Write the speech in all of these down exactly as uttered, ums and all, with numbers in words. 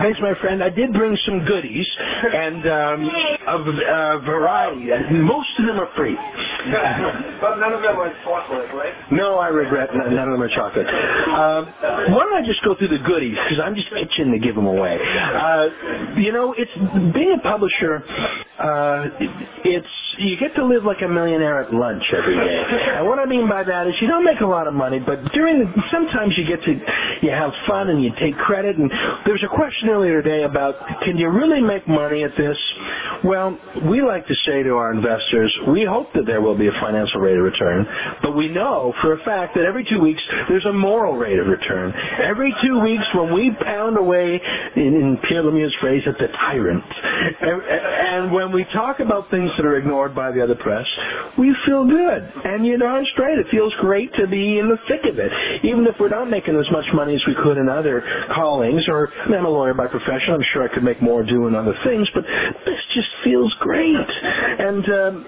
Thanks, my friend. I did bring some goodies, and um, of a variety. Most of them are free. But none of them are chocolate, right? No, I regret none of them are chocolate. Uh, why don't I just go through the goodies, because I'm just itching to give them away. Uh, you know, it's being a publisher, uh, it's you get to live like a millionaire at lunch every day. And what I mean by that is you don't make a lot of money, but during the, sometimes you get to, you have fun and you take credit. And there was a question earlier today about, can you really make money at this? Well, we like to say to our investors, we hope that there will be a financial rate of return, but we know for a fact that every two weeks there's a moral rate of return. Every two weeks when we pound away, in, in Pierre Lemieux's phrase, at the tyrant, and, and when we talk about things that are ignored by the other press, we feel good. And you're darn straight, it feels great to be in the thick of it. Even if we're not making as much money as we could in other callings, or I mean, I'm a lawyer by profession, I'm sure I could make more doing other things, but this just feels great. And um,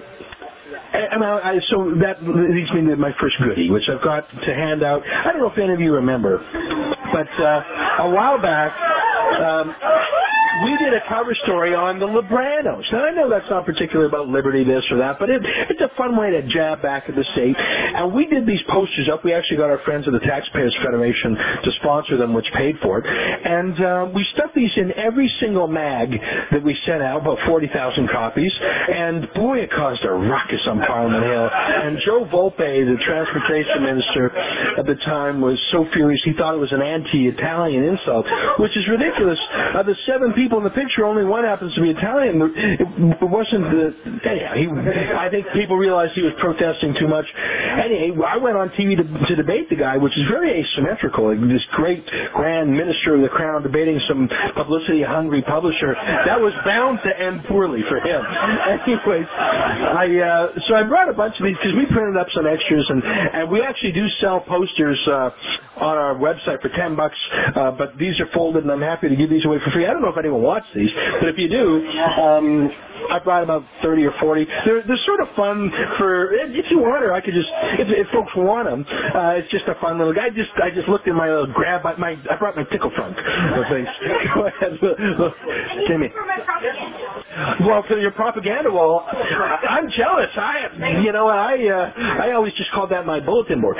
And I, I, so that leads me to my first goodie, which I've got to hand out. I don't know if any of you remember, but uh, a while back, um, we did a cover story on the Libranos. Now, I know that's not particularly about liberty, this or that, but it, it's a fun way to jab back at the state. And we did these posters up. We actually got our friends of the Taxpayers Federation to sponsor them, which paid for it. And uh, we stuffed these in every single mag that we sent out, about forty thousand copies. And, boy, it caused a ruckus on Parliament Hill. And Joe Volpe, the transportation minister at the time, was so furious he thought it was an anti-Italian insult, which is ridiculous. Of the seven people in the picture, only one happens to be Italian. It wasn't the... Anyhow, he, I think people realized he was protesting too much. Anyway, I went on T V to, to debate the guy, which is very asymmetrical. This great grand minister of the crown debating some publicity-hungry publisher. That was bound to end poorly for him. Anyways, I, uh, so I brought a bunch of these because we printed up some extras, and, and we actually do sell posters uh, on our website for ten bucks, uh, but these are folded, and I'm happy to give these away for free. I don't know if anyone watch these, but if you do, um, I brought about thirty or forty. They're, they're sort of fun for, if you want, or I could just, if, if folks want them, uh, it's just a fun little guy. I just, I just looked in my little grab, my, my I brought my tickle trunk. Thanks. Go ahead. Jimmy. Well, for your propaganda wall, I'm jealous. I, you know, I, uh, I always just called that my bulletin board.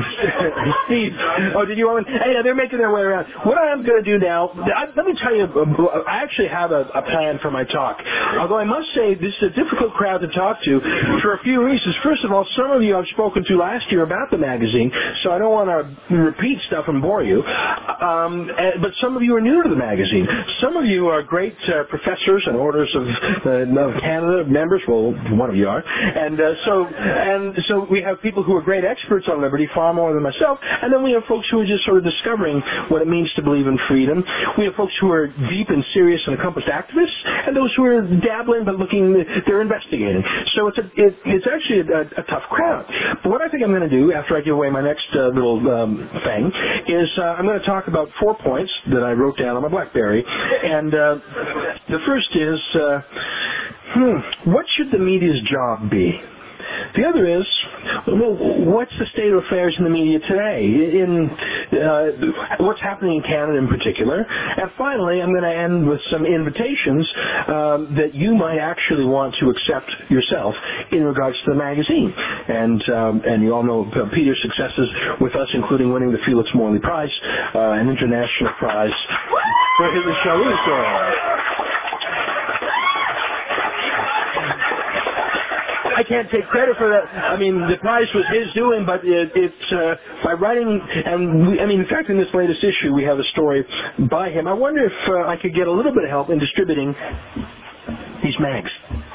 Steve, oh, did you want? Hey, they're making their way around. What I'm going to do now, I, let me tell you, I actually have a, a plan for my talk. Although I must say, this is a difficult crowd to talk to for a few reasons. First of all, some of you I've spoken to last year about the magazine, so I don't want to repeat stuff and bore you. Um, and, but some of you are new to the magazine. Some of you are great uh, professors and orders of, uh, of Canada members. Well, one of you are. And uh, so, and so we have people who are great experts on liberty, far more than myself. And then we have folks who are just sort of discovering what it means to believe in freedom. We have folks who are deep and serious and accomplished activists, and those who are dabbling but looking, they're investigating. So it's a, it, it's actually a, a, a tough crowd. But what I think I'm going to do after I give away my next uh, little um, thing is uh, I'm going to talk about four points that I wrote down on my BlackBerry. And uh, the first is, uh, hmm, what should the media's job be? The other is, well, what's the state of affairs in the media today, in uh, what's happening in Canada in particular? And finally, I'm going to end with some invitations um, that you might actually want to accept yourself in regards to the magazine. And um, and you all know Peter's successes with us, including winning the Felix Morley Prize, uh, an international prize for his Charlie story. I can't take credit for that. I mean, the prize was his doing, but it, it's uh, by writing, and we, I mean, in fact, in this latest issue, we have a story by him. I wonder if uh, I could get a little bit of help in distributing these mags.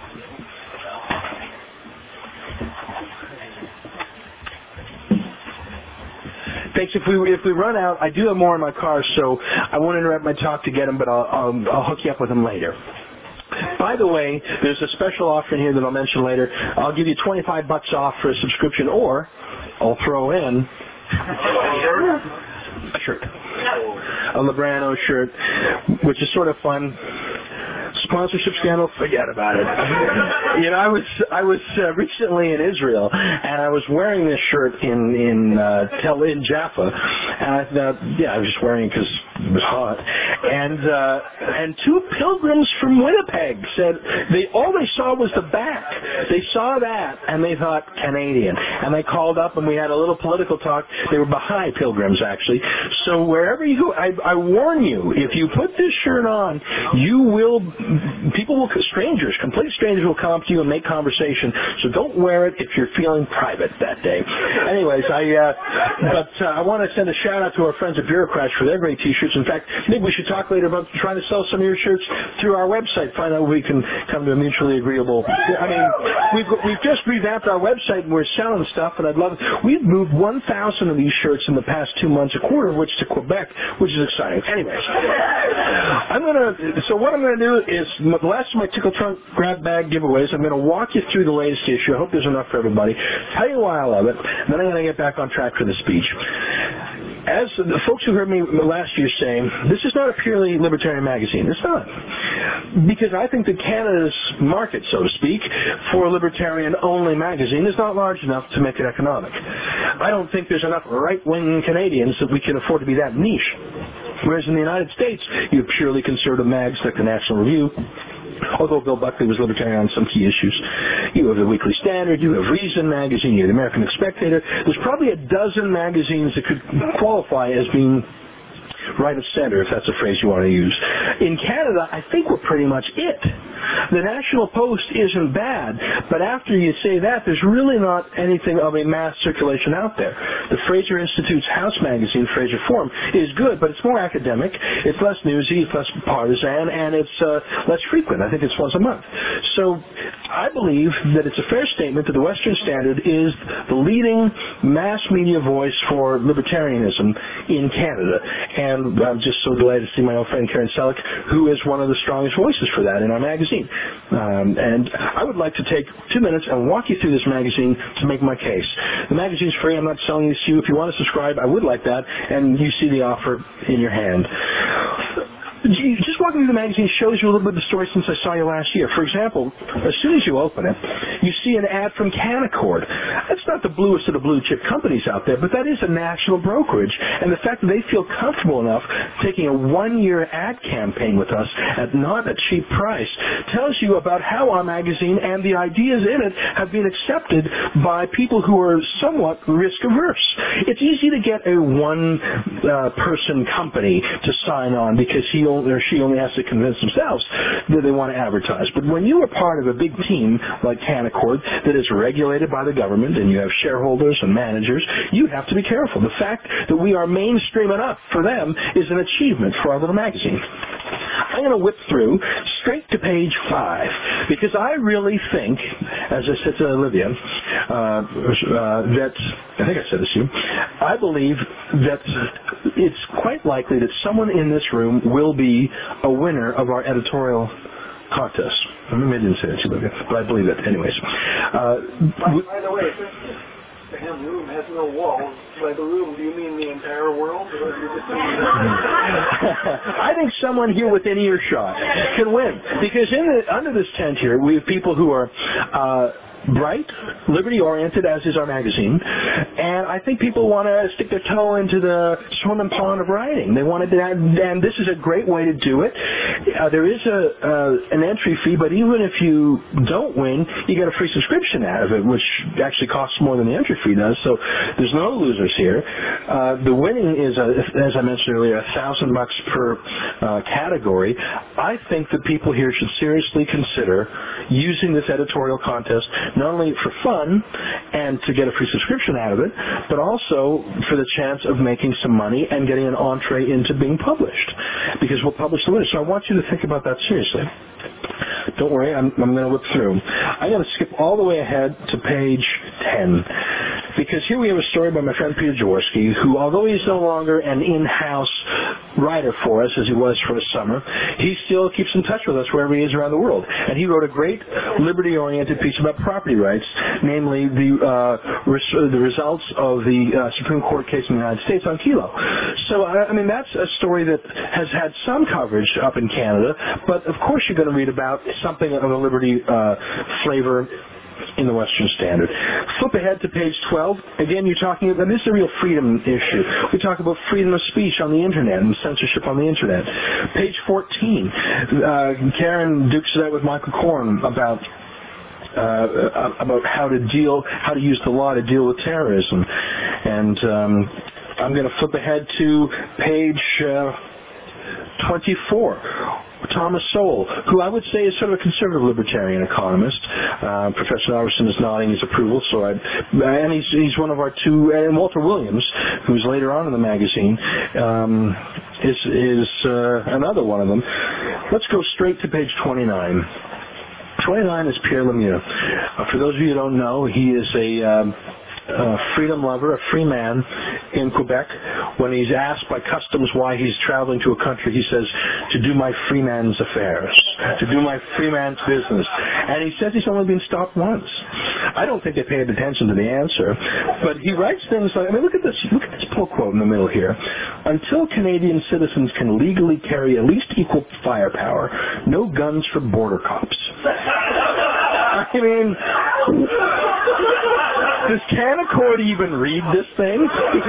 Thanks. If we if we run out, I do have more in my car, so I won't interrupt my talk to get them, but I'll I'll, I'll hook you up with them later. By the way, there's a special offer in here that I'll mention later. I'll give you twenty-five bucks off for a subscription, or I'll throw in a shirt, a Librano shirt, which is sort of fun. sponsorship scandal, forget about it. You know, I was I was uh, recently in Israel, and I was wearing this shirt in in uh, Tel in Jaffa, and I thought, yeah, I was just wearing it because it was hot. And uh, and two pilgrims from Winnipeg said they all they saw was the back. They saw that, and they thought Canadian, and they called up, and we had a little political talk. They were Baha'i pilgrims, actually. So wherever you go, I, I warn you, if you put this shirt on, you will, people will, strangers, complete strangers will come up to you and make conversation. So don't wear it if you're feeling private that day. Anyways, I, uh, but uh, I want to send a shout out to our friends at Bureaucrats for their great T-shirts. In fact, maybe we should talk later about trying to sell some of your shirts through our website. Find out if we can come to a mutually agreeable. I mean, we've we've just revamped our website and we're selling stuff, and I'd love. We've moved one thousand of these shirts in the past two months, a quarter of which to Quebec, which is exciting. Anyways, I'm gonna. So what I'm gonna do is the last of my Tickle Trunk grab bag giveaways. I'm gonna walk you through the latest issue. I hope there's enough for everybody. Tell you why I love it. Then I'm gonna get back on track for the speech. As the folks who heard me last year saying, this is not a purely libertarian magazine. It's not. Because I think that Canada's market, so to speak, for a libertarian-only magazine is not large enough to make it economic. I don't think there's enough right-wing Canadians that we can afford to be that niche. Whereas in the United States, you have purely conservative mags like the National Review, although Bill Buckley was libertarian on some key issues. You have the Weekly Standard, you have Reason magazine, you have the American Spectator. There's probably a dozen magazines that could qualify as being right of center, if that's a phrase you want to use. In Canada, I think we're pretty much it. The National Post isn't bad, but after you say that, there's really not anything of a mass circulation out there. The Fraser Institute's House magazine, Fraser Forum, is good, but it's more academic, it's less newsy, it's less partisan, and it's uh, less frequent. I think it's once a month. So I believe that it's a fair statement that the Western Standard is the leading mass media voice for libertarianism in Canada. And I'm just so delighted to see my old friend Karen Selleck, who is one of the strongest voices for that in our magazine. Um, and I would like to take two minutes and walk you through this magazine to make my case. The magazine's free. I'm not selling this to you. If you want to subscribe, I would like that. And you see the offer in your hand. Just walking through the magazine shows you a little bit of the story since I saw you last year. For example, as soon as you open it, you see an ad from Canaccord. That's not the bluest of the blue chip companies out there, but that is a national brokerage. And the fact that they feel comfortable enough taking a one-year ad campaign with us at not a cheap price tells you about how our magazine and the ideas in it have been accepted by people who are somewhat risk-averse. It's easy to get a one-person uh, company to sign on because he or she only has to convince themselves that they want to advertise. But when you are part of a big team like Canaccord that is regulated by the government and you have shareholders and managers, you have to be careful. The fact that we are mainstream enough for them is an achievement for our little magazine. I'm going to whip through straight to page five because I really think, as I said to Olivia, uh, uh, that, I think I said this to you, I believe that it's quite likely that someone in this room will be a winner of our editorial contest. Maybe I didn't say that to you, Olivia, but I believe it anyways. Uh, by, by the way, the hemp room has no walls. By the room, do you mean the entire world? Or do you just mean I think someone here within earshot can win. Because in the, under this tent here, we have people who are uh, bright, liberty-oriented, as is our magazine, and I think people want to stick their toe into the swimming pond of writing. They want to, and this is a great way to do it. Uh, there is a uh, an entry fee, but even if you don't win, you get a free subscription out of it, which actually costs more than the entry fee does. So there's no losers here. Uh, the winning is, a, as I mentioned earlier, a thousand bucks per uh, category. I think that people here should seriously consider using this editorial contest not only for fun and to get a free subscription out of it, but also for the chance of making some money and getting an entree into being published, because we'll publish the winners. So I want you to think about that seriously. Don't worry, I'm, I'm going to whip through. I'm going to skip all the way ahead to page ten. because here we have a story by my friend Peter Jaworski, who, although he's no longer an in-house writer for us, as he was for a summer, he still keeps in touch with us wherever he is around the world. And he wrote a great liberty-oriented piece about property rights, namely the uh, res- the results of the uh, Supreme Court case in the United States on Kelo. So, I mean, that's a story that has had some coverage up in Canada, but of course you're going to read about something of a liberty uh, flavor in the Western Standard. Flip ahead to page twelve. Again, you're talking about, this is a real freedom issue. We talk about freedom of speech on the Internet and censorship on the Internet. Page fourteen, uh, Karen dukes it out with Michael Korn about uh, about how to deal, how to use the law to deal with terrorism. And um, I'm going to flip ahead to page uh, twenty-four. Thomas Sowell, who I would say is sort of a conservative libertarian economist. Uh, Professor Alverson is nodding his approval, so I, and he's he's one of our two, and Walter Williams, who's later on in the magazine, um, is is uh, another one of them. Let's go straight to page twenty-nine. twenty-nine is Pierre Lemieux. Uh, for those of you who don't know, he is a um, a freedom lover, a free man in Quebec. When he's asked by customs why he's traveling to a country, he says, to do my free man's affairs, to do my free man's business. And he says he's only been stopped once. I don't think they paid attention to the answer, but he writes things like, I mean, look at this, look at this pull quote in the middle here. Until Canadian citizens can legally carry at least equal firepower, no guns for border cops. I mean, does Canaccord even read this thing?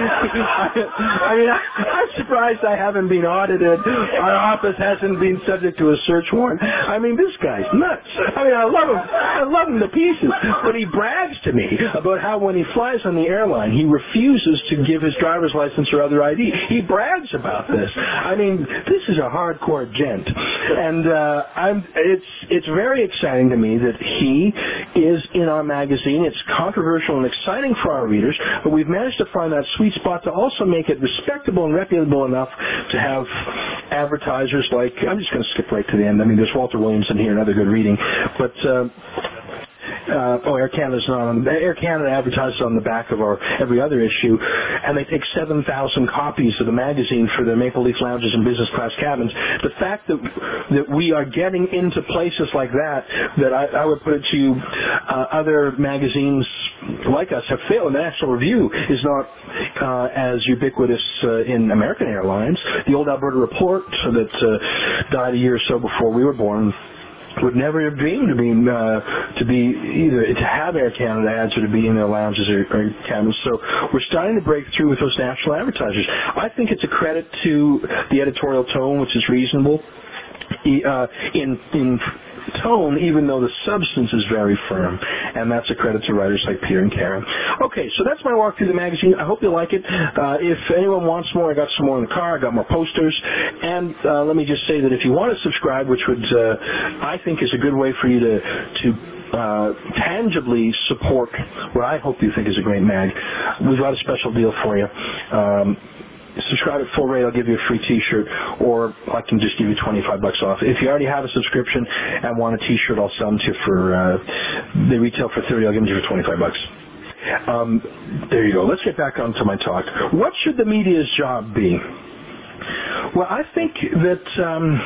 I mean, I'm surprised I haven't been audited. Our office hasn't been subject to a search warrant. I mean, this guy's nuts. I mean, I love him. I love him to pieces. But he brags to me about how when he flies on the airline, he refuses to give his driver's license or other I D. He brags about this. I mean, this is a hardcore gent. And uh, I'm, it's, it's very exciting to me that he is in our magazine. It's controversial and exciting for our readers, but we've managed to find that sweet spot to also make it respectable and reputable enough to have advertisers like, I'm just going to skip right to the end. I mean, there's Walter Williams in here, another good reading, but uh, Uh, oh, Air Canada's not on. Air Canada advertises on the back of our every other issue, and they take seven thousand copies of the magazine for their Maple Leaf lounges and business class cabins. The fact that that we are getting into places like that, that I, I would put it to you, uh, other magazines like us have failed. National Review is not uh, as ubiquitous uh, in American Airlines. The old Alberta Report that uh, died a year or so before we were born would never have dreamed to be uh, to be either to have Air Canada ads or to be in their lounges or, or cabins. So we're starting to break through with those national advertisers. I think it's a credit to the editorial tone, which is reasonable uh, in in tone, even though the substance is very firm, and that's a credit to writers like Peter and Karen. Okay, so that's my walk through the magazine. I hope you like it. Uh, if anyone wants more, I got some more in the car. I got more posters, and uh, let me just say that if you want to subscribe, which would uh, I think is a good way for you to to uh, tangibly support what I hope you think is a great mag, we've got a special deal for you. Um, Subscribe at full rate, I'll give you a free T-shirt, or I can just give you twenty-five bucks off. If you already have a subscription and want a T-shirt, I'll sell them to you for, uh, they retail for thirty, I'll give them to you for twenty-five bucks. Um, there you go. Let's get back onto my talk. What should the media's job be? Well, I think that um,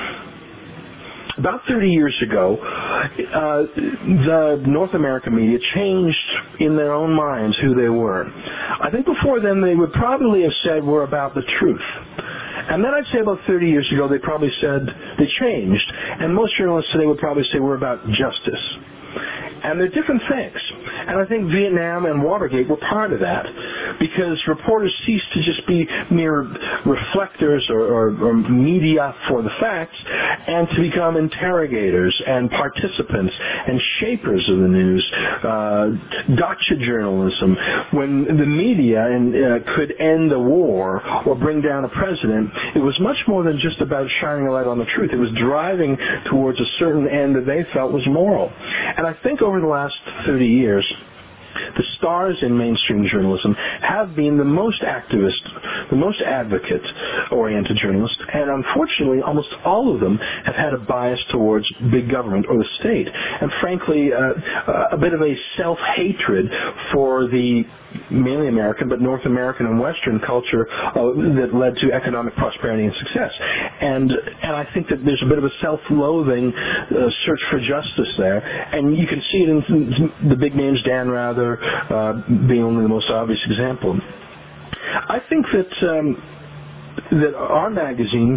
about thirty years ago, uh, the North American media changed in their own minds who they were. I think before then they would probably have said we're about the truth. And then I'd say about thirty years ago they probably said they changed. And most journalists today would probably say we're about justice. And they're different things. And I think Vietnam and Watergate were part of that, because reporters ceased to just be mere reflectors or, or, or media for the facts, and to become interrogators and participants and shapers of the news. Uh, gotcha journalism. When the media and, uh, could end a war or bring down a president, it was much more than just about shining a light on the truth. It was driving towards a certain end that they felt was moral. And I think over the last thirty years, the stars in mainstream journalism have been the most activist, the most advocate-oriented journalists, and unfortunately, almost all of them have had a bias towards big government or the state, and frankly, uh, a bit of a self-hatred for the mainly American, but North American and Western culture uh, that led to economic prosperity and success. And and I think that there's a bit of a self-loathing uh, search for justice there, and you can see it in the big names, Dan Rather uh, being only the most obvious example. I think that um, that our magazine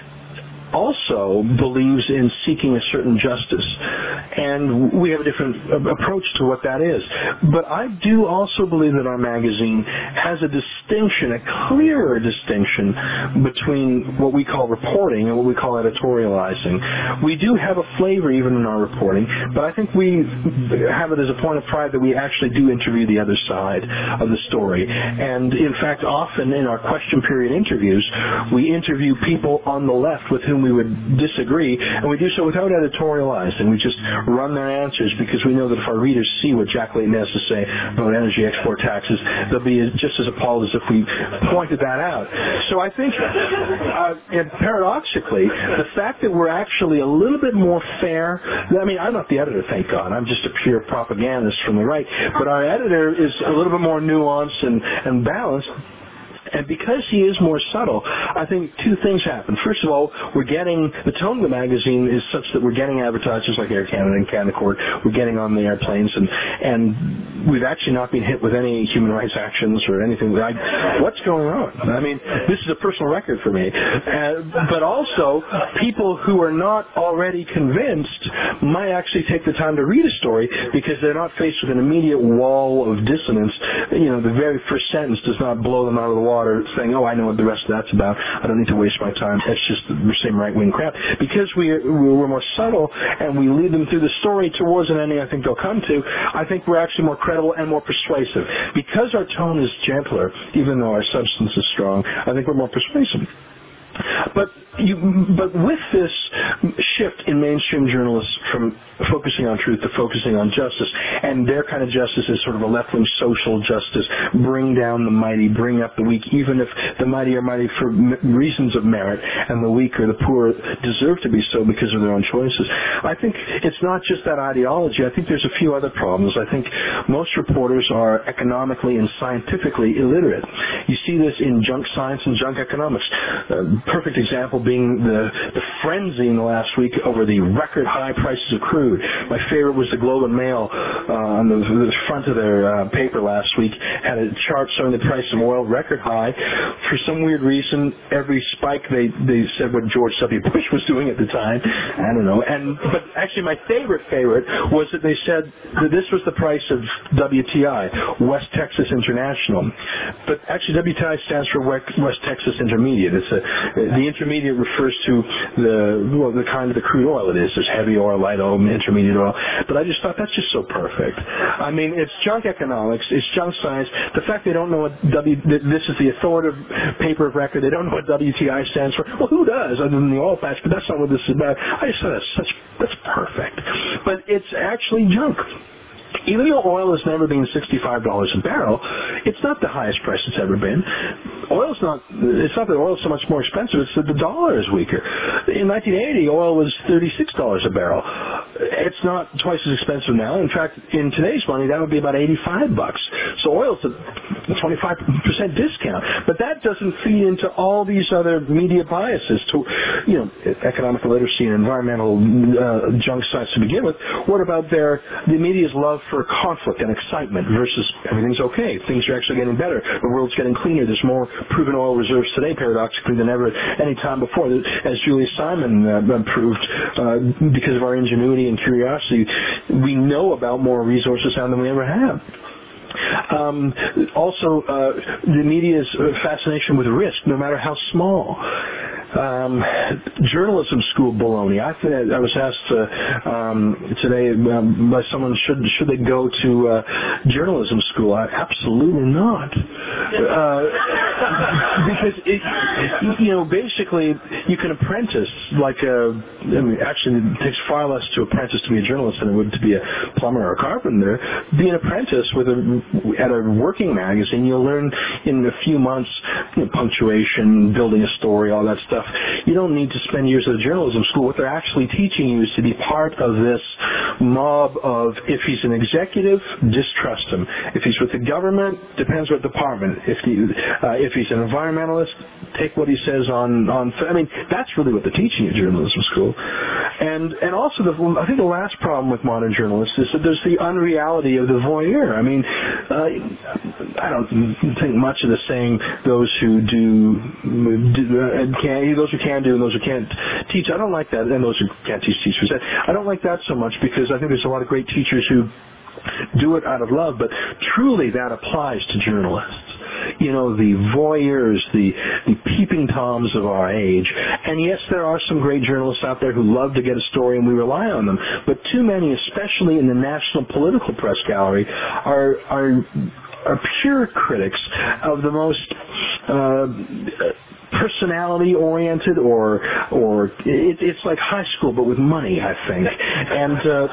also believes in seeking a certain justice, and we have a different approach to what that is. But I do also believe that our magazine has a distinction, a clearer distinction between what we call reporting and what we call editorializing. We do have a flavor even in our reporting, but I think we have it as a point of pride that we actually do interview the other side of the story. And in fact, often in our question period interviews, we interview people on the left with whom we would disagree, and we do so without editorializing. We just run their answers because we know that if our readers see what Jack Layton has to say about energy export taxes, they'll be just as appalled as if we pointed that out. So I think, uh, and paradoxically, the fact that we're actually a little bit more fair, I mean, I'm not the editor, thank God. I'm just a pure propagandist from the right, but our editor is a little bit more nuanced and, and balanced. And because he is more subtle, I think two things happen. First of all, we're getting, the tone of the magazine is such that we're getting advertisers like Air Canada and Canaccord. We're getting on the airplanes, and and we've actually not been hit with any human rights actions or anything. Like, what's going on? I mean, this is a personal record for me. Uh, but also, people who are not already convinced might actually take the time to read a story because they're not faced with an immediate wall of dissonance. You know, the very first sentence does not blow them out of the water saying, oh, I know what the rest of that's about. I don't need to waste my time. It's just the same right-wing crap. Because we, we're more subtle and we lead them through the story towards an ending I think they'll come to, I think we're actually more credible and more persuasive. Because our tone is gentler, even though our substance is strong, I think we're more persuasive. But you, but with this shift in mainstream journalists from focusing on truth to focusing on justice, and their kind of justice is sort of a left-wing social justice, bring down the mighty, bring up the weak, even if the mighty are mighty for m- reasons of merit, and the weak or the poor deserve to be so because of their own choices. I think it's not just that ideology. I think there's a few other problems. I think most reporters are economically and scientifically illiterate. You see this in junk science and junk economics. Uh, perfect example being the, the frenzy in the last week over the record high prices of crude. My favorite was the Globe and Mail uh, on the, the front of their uh, paper last week had a chart showing the price of oil record high. For some weird reason, every spike they, they said what George W. Bush was doing at the time. I don't know. And but actually my favorite favorite was that they said that this was the price of W T I, West Texas International. But actually W T I stands for West Texas Intermediate. It's a The intermediate refers to the well, the kind of the crude oil it is. There's heavy oil, light oil, intermediate oil. But I just thought that's just so perfect. I mean, it's junk economics, it's junk science. The fact they don't know what W, this is the authoritative paper of record, they don't know what W T I stands for. Well, who does other than the oil patch? But that's not what this is about. I just thought that's such, that's perfect. But it's actually junk. Even though oil has never been sixty-five dollars a barrel, it's not the highest price it's ever been. Oil's not, it's not that oil's so much more expensive, it's that the dollar is weaker. In nineteen eighty, oil was thirty-six dollars a barrel. It's not twice as expensive now. In fact, in today's money, that would be about eighty-five bucks. So oil's a twenty-five percent discount. But that doesn't feed into all these other media biases to, you know, economic literacy and environmental uh, junk science to begin with. What about their, the media's love for conflict and excitement versus everything's okay, things are actually getting better, the world's getting cleaner, there's more proven oil reserves today, paradoxically, than ever any time before. As Julia Simon uh, proved, uh, because of our ingenuity and curiosity, we know about more resources now than we ever have. Um, also, uh, the media's fascination with risk, no matter how small. Um, journalism school baloney. I, th- I was asked uh, um, today um, by someone, should should they go to uh, journalism school? I, absolutely not. Uh, because, it, you know, basically you can apprentice like a, I mean, actually it takes far less to apprentice to be a journalist than it would to be a plumber or a carpenter. Be an apprentice with a, at a working magazine, you'll learn in a few months, you know, punctuation, building a story, all that stuff. stuff, you don't need to spend years at a journalism school. What they're actually teaching you is to be part of this mob of, if he's an executive, distrust him. If he's with the government, depends what department. If he, uh, if he's an environmentalist, take what he says on, on, I mean, that's really what they're teaching at journalism school. And, and also, the, I think the last problem with modern journalists is that there's the unreality of the voyeur. I mean, uh, I don't think much of the saying, those who do, do uh, can, those who can do and those who can't teach. I don't like that, and those who can't teach, teach for that. I don't like that so much because I think there's a lot of great teachers who do it out of love, but truly that applies to journalists. You know, the voyeurs, the, the peeping toms of our age. And yes, there are some great journalists out there who love to get a story, and we rely on them. But too many, especially in the national political press gallery, are are are pure critics of the most uh, personality-oriented, or or it, it's like high school but with money, I think. And uh,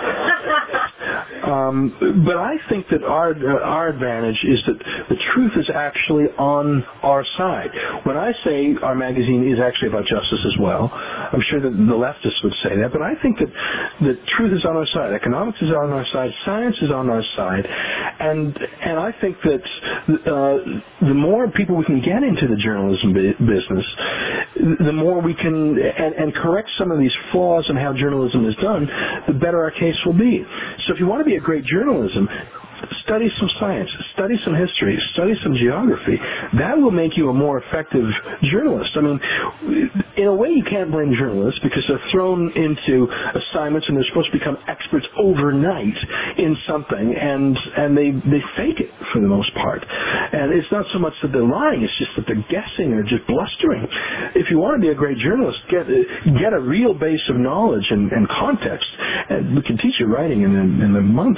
um, but I think that our uh, our advantage is that the truth is actually on our side. When I say our magazine is actually about justice as well, I'm sure that the leftists would say that, but I think that the truth is on our side. Economics is on our side. Science is on our side. And and I think that uh, the more people we can get into the journalism business, the more we can, and, and correct some of these flaws in how journalism is done, the better our case will be. So if you want to be a great journalism, study some science, study some history, study some geography. That will make you a more effective journalist. I mean, in a way you can't blame journalists because they're thrown into assignments and they're supposed to become experts overnight in something, and and they, they fake it for the most part. And it's not so much that they're lying, it's just that they're guessing or just blustering. If you want to be a great journalist, get get a real base of knowledge and, and context, and we can teach you writing in a, in a month.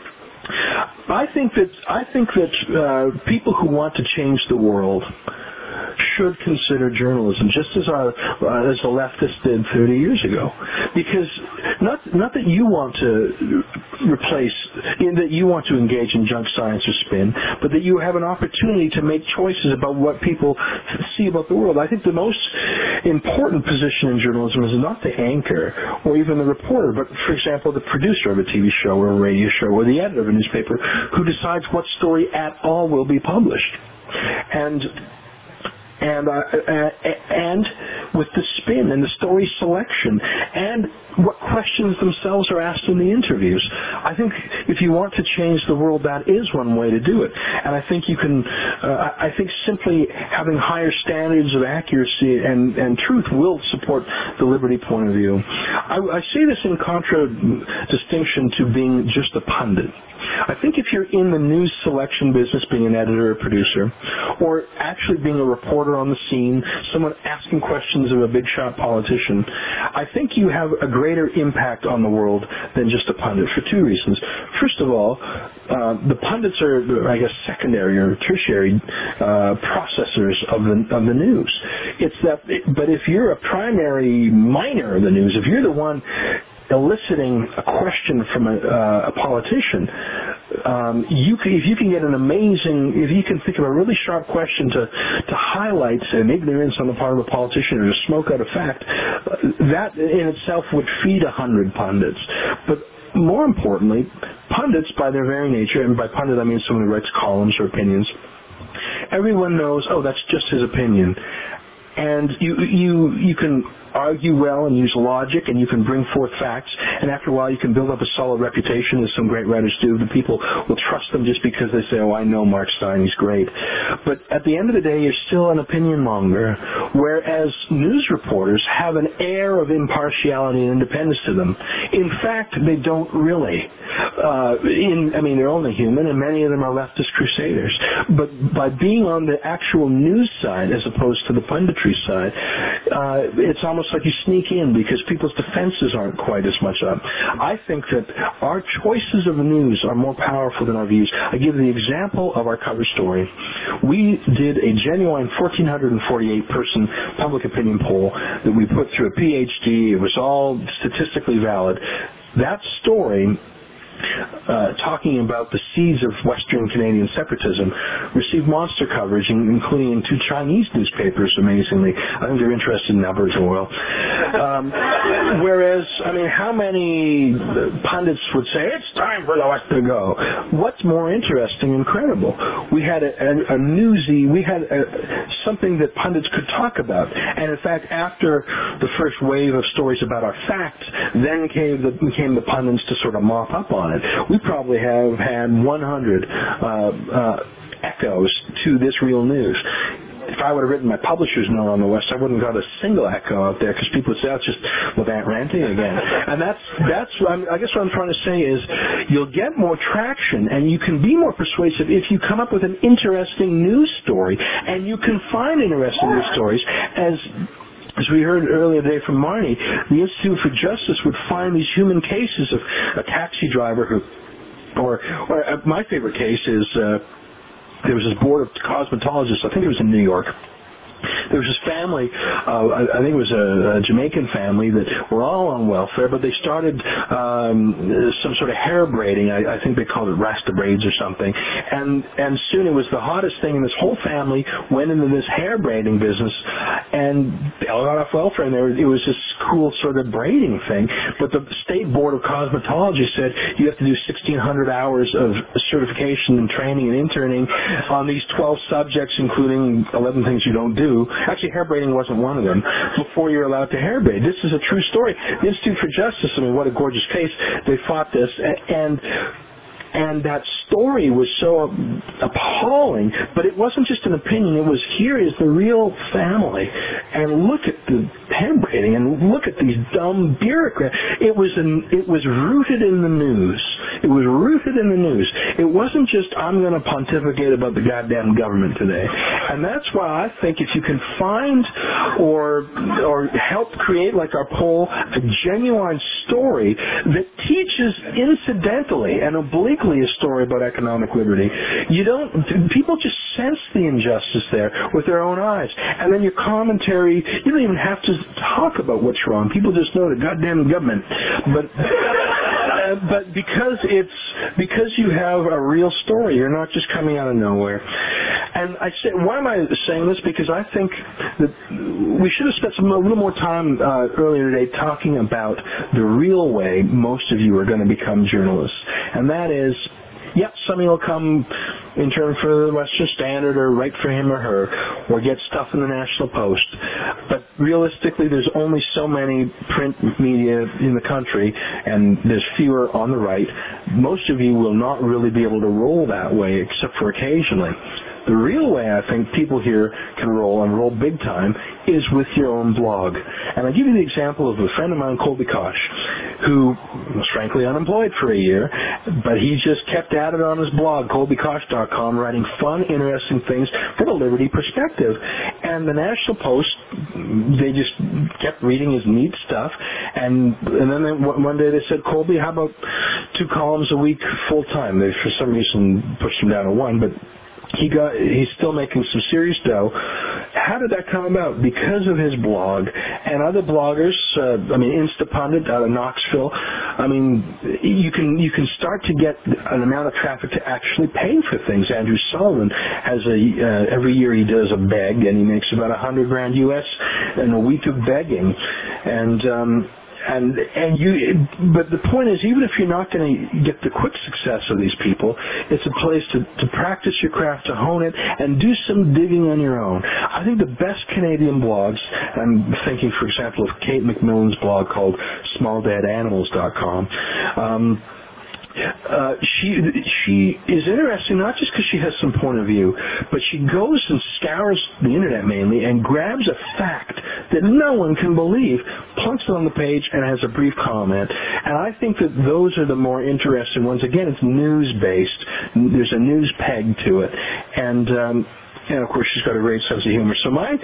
I think that I think that uh, people who want to change the world should consider journalism, just as our uh, as the leftists did thirty years ago. Because not not that you want to replace, in that you want to engage in junk science or spin, but that you have an opportunity to make choices about what people see about the world. I think the most important position in journalism is not the anchor or even the reporter, but, for example, the producer of a T V show or a radio show or the editor of a newspaper who decides what story at all will be published. And And, uh, uh, and with the spin and the story selection and what questions themselves are asked in the interviews. I think if you want to change the world, that is one way to do it. And I think you can, uh, I think simply having higher standards of accuracy and, and truth will support the liberty point of view. I, I see this in contradistinction to being just a pundit. I think if you're in the news selection business, being an editor or producer, or actually being a reporter on the scene, someone asking questions of a big shot politician, I think you have a greater impact on the world than just a pundit for two reasons. First of all, uh, the pundits are, I guess, secondary or tertiary uh, processors of the of the news. It's that, but if you're a primary miner of the news, if you're the one eliciting a question from a, uh, a politician, um, you can, if you can get an amazing, if you can think of a really sharp question to, to highlight, say, maybe ignorance on the part of a politician or to smoke out a fact, that in itself would feed a hundred pundits. But more importantly, pundits by their very nature, and by pundit I mean someone who writes columns or opinions, everyone knows, oh, that's just his opinion. And you you you can argue well and use logic, and you can bring forth facts, and after a while you can build up a solid reputation, as some great writers do. The people will trust them just because they say, oh, I know Mark Steyn, he's great. But at the end of the day, you're still an opinion monger, whereas news reporters have an air of impartiality and independence to them. In fact, they don't really. Uh, in, I mean, they're only human, and many of them are leftist crusaders. But by being on the actual news side as opposed to the punditry side, uh, it's almost like you sneak in because people's defenses aren't quite as much up. I think that our choices of news are more powerful than our views. I give the example of our cover story. We did a genuine one thousand four hundred forty-eight person public opinion poll that we put through a P H D. It was all statistically valid. That story uh, talking about the seeds of Western Canadian separatism, received monster coverage, including in two Chinese newspapers, amazingly. I think they're interested in Aboriginal oil. Um, whereas, I mean, how many pundits would say, it's time for the West to go? What's more interesting and credible? We had a, a, a newsy, we had a, something that pundits could talk about. And in fact, after the first wave of stories about our facts, then came the, came the pundits to sort of mop up on it. We probably have had one hundred uh, uh, echoes to this real news. If I would have written my publisher's note on the West, I wouldn't have got a single echo out there because people would say, that's just Levant ranting again. And that's, that's I'm, I guess what I'm trying to say is you'll get more traction and you can be more persuasive if you come up with an interesting news story, and you can find interesting news stories. As As we heard earlier today from Marnie, the Institute for Justice would find these human cases of a taxi driver who, or, or uh, my favorite case is uh, there was this board of cosmetologists, I think it was in New York. There was this family, uh, I think it was a, a Jamaican family, that were all on welfare, but they started um, some sort of hair braiding. I, I think they called it Rasta braids or something. And and soon it was the hottest thing, and this whole family went into this hair braiding business, and they all got off welfare, and there was, it was this cool sort of braiding thing. But the State Board of Cosmetology said you have to do sixteen hundred hours of certification and training and interning on these twelve subjects, including eleven things you don't do. Actually, hair braiding wasn't one of them, before you're allowed to hair braid. This is a true story. The Institute for Justice, I mean, what a gorgeous case. They fought this, and and that story was so appalling, but it wasn't just an opinion. It was, here is the real family, and look at the hair braiding, and look at these dumb bureaucrats. It was an, it was rooted in the news. It was rooted in the news. It wasn't just, I'm going to pontificate about the goddamn government today. And that's why I think if you can find or or help create, like our poll, a genuine story that teaches incidentally and obliquely a story about economic liberty, you don't, people just sense the injustice there with their own eyes. And then your commentary, you don't even have to talk about what's wrong. People just know the goddamn government. But uh, but because it's because you have a real story, you're not just coming out of nowhere. And I say, why am I saying this? Because I think that we should have spent some, a little more time uh, earlier today talking about the real way most of you are going to become journalists, and that is, yep, somebody will come intern for the Western Standard or write for him or her or get stuff in the National Post. But realistically, there's only so many print media in the country, and there's fewer on the right. Most of you will not really be able to roll that way except for occasionally. The real way I think people here can roll, and roll big time, is with your own blog. And I give you the example of a friend of mine, Colby Kosh, who was frankly unemployed for a year, but he just kept at it on his blog, colby kosh dot com, writing fun, interesting things from a liberty perspective. And the National Post, they just kept reading his neat stuff, and and then they, one day they said, Colby, how about two columns a week full time? They, for some reason, pushed him down to one, but He got, he's still making some serious dough. How did that come about? Because of his blog and other bloggers. Uh, I mean, Instapundit out of Knoxville. I mean, you can you can start to get an amount of traffic to actually pay for things. Andrew Sullivan has a uh, every year he does a beg, and he makes about a hundred grand U S in a week of begging, and. Um, And and you, but the point is, even if you're not going to get the quick success of these people, it's a place to, to practice your craft, to hone it, and do some digging on your own. I think the best Canadian blogs, I'm thinking, for example, of Kate McMillan's blog called small dead animals dot com. Um, Uh, she she is interesting not just because she has some point of view, but she goes and scours the internet mainly and grabs a fact that no one can believe, plunks it on the page, and has a brief comment. And I think that those are the more interesting ones. Again, it's news-based. There's a news peg to it. And... Um, And, of course, she's got a great sense of humor. So my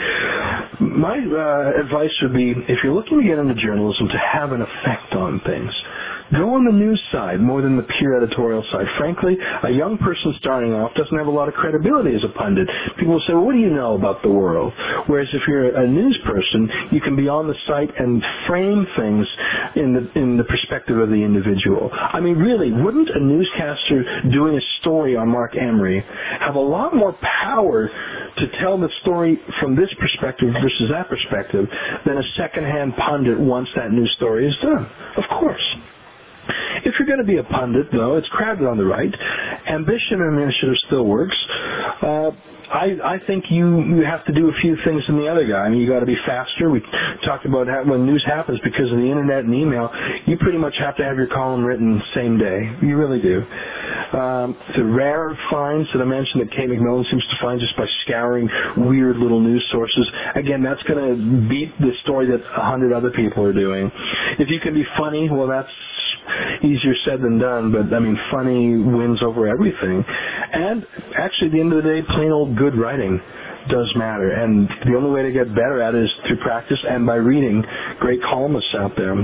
my uh, advice would be, if you're looking to get into journalism to have an effect on things, Go on the news side more than the pure editorial side. Frankly, a young person starting off doesn't have a lot of credibility as a pundit. People will say, well, what do you know about the world? Whereas if you're a news person, you can be on the site and frame things in the in the perspective of the individual. I mean, really, wouldn't a newscaster doing a story on Mark Emery have a lot more power to tell the story from this perspective versus that perspective than a second-hand pundit once that news story is done? Of course. If you're going to be a pundit, though, it's crowded on the right. Ambition and initiative still works. Uh, I, I think you, you have to do a few things than the other guy. I mean, you got to be faster. We talked about how when news happens because of the internet and email, you pretty much have to have your column written same day. You really do. Um, the rare finds that I mentioned that Kate McMillan seems to find just by scouring weird little news sources, again, that's going to beat the story that a hundred other people are doing. If you can be funny, well, that's easier said than done, but I mean, funny wins over everything. And actually, at the end of the day, plain old good writing does matter, and the only way to get better at it is through practice and by reading great columnists out there.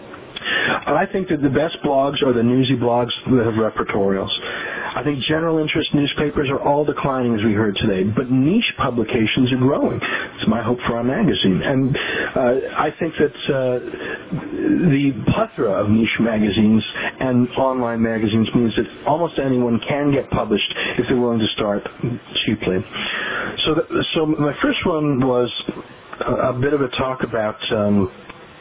I think that the best blogs are the newsy blogs that have repertorials. I think general interest newspapers are all declining, as we heard today, but niche publications are growing. It's my hope for our magazine. And uh, I think that uh, the plethora of niche magazines and online magazines means that almost anyone can get published if they're willing to start cheaply. So, th- so my first one was a, a bit of a talk about um,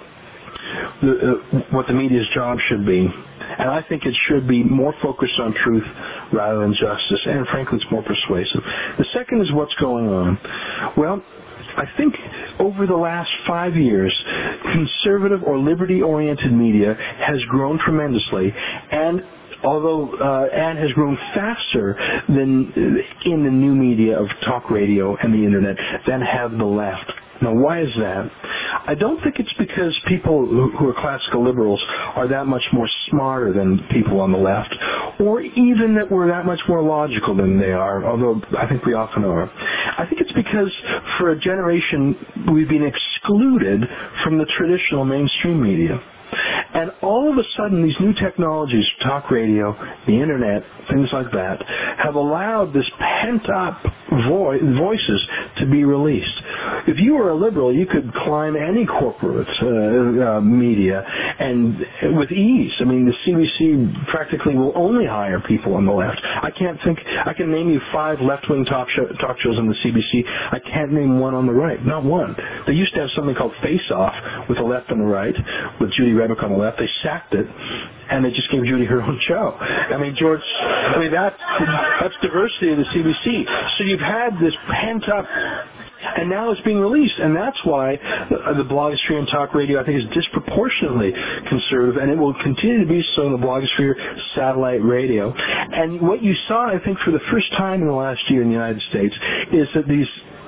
the, uh, what the media's job should be. And I think it should be more focused on truth rather than justice, and frankly, it's more persuasive. The second is what's going on. Well, I think over the last five years, conservative or liberty-oriented media has grown tremendously, and although uh, and has grown faster than in the new media of talk radio and the internet than have the left. Now, why is that? I don't think it's because people who are classical liberals are that much more smarter than people on the left, or even that we're that much more logical than they are, although I think we often are. I think it's because for a generation we've been excluded from the traditional mainstream media. And all of a sudden, these new technologies, talk radio, the internet, things like that, have allowed this pent-up vo- voices to be released. If you were a liberal, you could climb any corporate uh, uh, media and with ease. I mean, the C B C practically will only hire people on the left. I can't think, I can name you five left-wing talk, show, talk shows on the C B C. I can't name one on the right, not one. They used to have something called Face Off with the left and the right, with Judy Rebick on the left. They sacked it, and they just gave Judy her own show. I mean, George, I mean, that, that's diversity of the C B C. So you've had this pent-up, and now it's being released, and that's why the, the blogosphere and talk radio, I think, is disproportionately conservative, and it will continue to be so in the blogosphere, satellite radio. And what you saw, I think, for the first time in the last year in the United States is that these,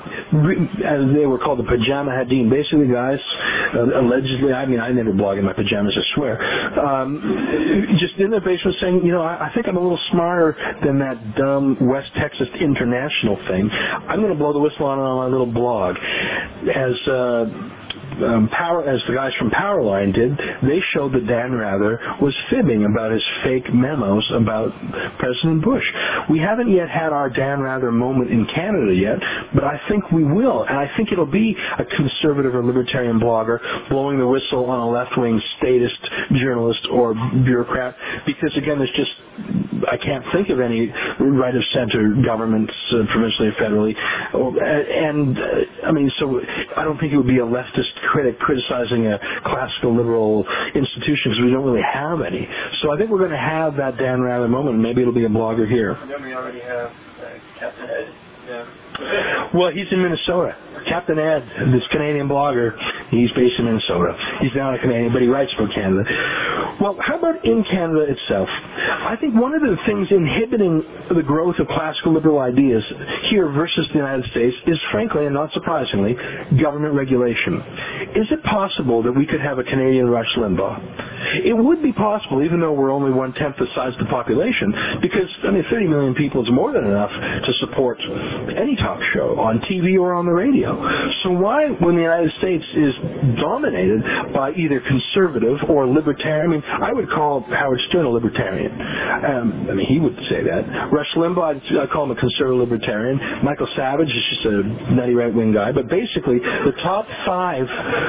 as they were called, the pajama hadeen, basically guys, uh, allegedly, I mean, I never blog in my pajamas, I swear, um, just in their basement saying, you know, I, I think I'm a little smarter than that dumb West Texas International thing. I'm going to blow the whistle on it on my little blog. As uh, Um, Power, as the guys from Powerline did, they showed that Dan Rather was fibbing about his fake memos about President Bush. We haven't yet had our Dan Rather moment in Canada yet, but I think we will, and I think it'll be a conservative or libertarian blogger blowing the whistle on a left-wing statist journalist or bureaucrat, because again, there's just, I can't think of any right-of-center governments, uh, provincially or federally, and uh, I mean, so I don't think it would be a leftist critic criticizing a classical liberal institution, because we don't really have any. So I think we're going to have that Dan Rather moment. Maybe it'll be a blogger here. Then we already have uh, Captain Ed. Yeah. Well, he's in Minnesota. Captain Ed, this Canadian blogger, he's based in Minnesota. He's not a Canadian, but he writes for Canada. Well, how about in Canada itself? I think one of the things inhibiting the growth of classical liberal ideas here versus the United States is, frankly, and not surprisingly, government regulation. Is it possible that we could have a Canadian Rush Limbaugh? It would be possible, even though we're only one-tenth the size of the population, because, I mean, thirty million people is more than enough to support any talk show, on T V or on the radio. So why, when the United States is dominated by either conservative or libertarian, I mean, I would call Howard Stern a libertarian. Um, I mean, he would say that. Rush Limbaugh, I'd, I'd call him a conservative libertarian. Michael Savage is just a nutty right-wing guy. But basically, the top five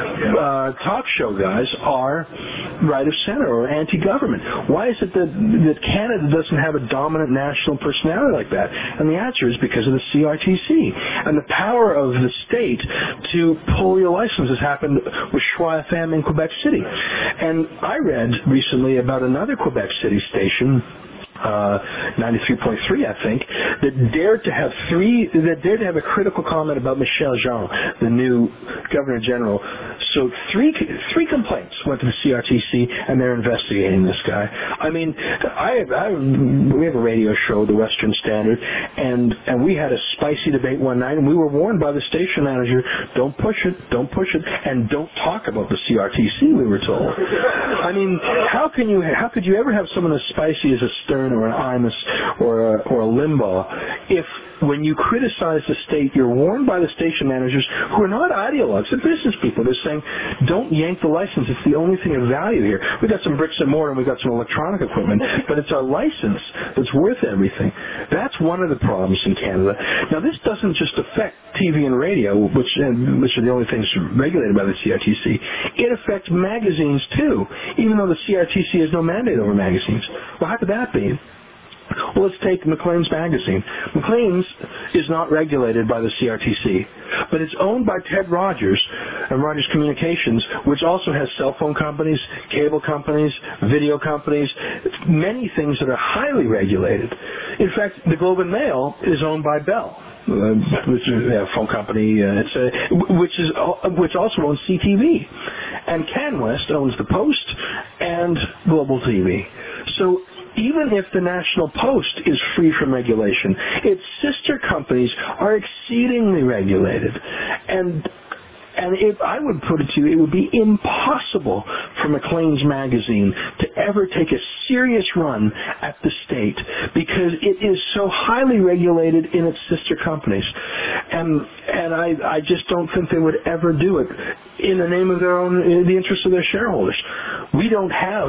uh, talk show guys are right of center or anti-government. Why is it that, that Canada doesn't have a dominant national personality like that? And the answer is because of the C R T C. And the power of the state to pull your license has happened with Schwa F M in Quebec City. And I read recently about another Quebec City station, Uh, ninety-three point three, I think, that dared to have three, that dared to have a critical comment about Michel Jean, the new Governor General. So three three complaints went to the C R T C, and they're investigating this guy. I mean, I, I we have a radio show, the Western Standard, and and we had a spicy debate one night, and we were warned by the station manager, don't push it, don't push it, and don't talk about the C R T C. We were told. I mean, how can you how could you ever have someone as spicy as a Stern or an Imus or a, or a Limbaugh if when you criticize the state, you're warned by the station managers who are not ideologues, they're business people. They're saying, don't yank the license. It's the only thing of value here. We've got some bricks and mortar and we've got some electronic equipment, but it's our license that's worth everything. That's one of the problems in Canada. Now, this doesn't just affect T V and radio, which, which are the only things regulated by the C R T C. It affects magazines, too, even though the C R T C has no mandate over magazines. Well, how could that be? Well, let's take Maclean's magazine. Maclean's is not regulated by the C R T C, but it's owned by Ted Rogers and Rogers Communications, which also has cell phone companies, cable companies, video companies, many things that are highly regulated. In fact, the Globe and Mail is owned by Bell. Uh, which is a phone company, uh, it's a, which is uh, which also owns C T V, and CanWest owns the Post and Global T V. So even if the National Post is free from regulation, its sister companies are exceedingly regulated, and. And if I would put it to you, it would be impossible for Maclean's magazine to ever take a serious run at the state because it is so highly regulated in its sister companies. And and I, I just don't think they would ever do it in the name of their own, in the interest of their shareholders. We don't have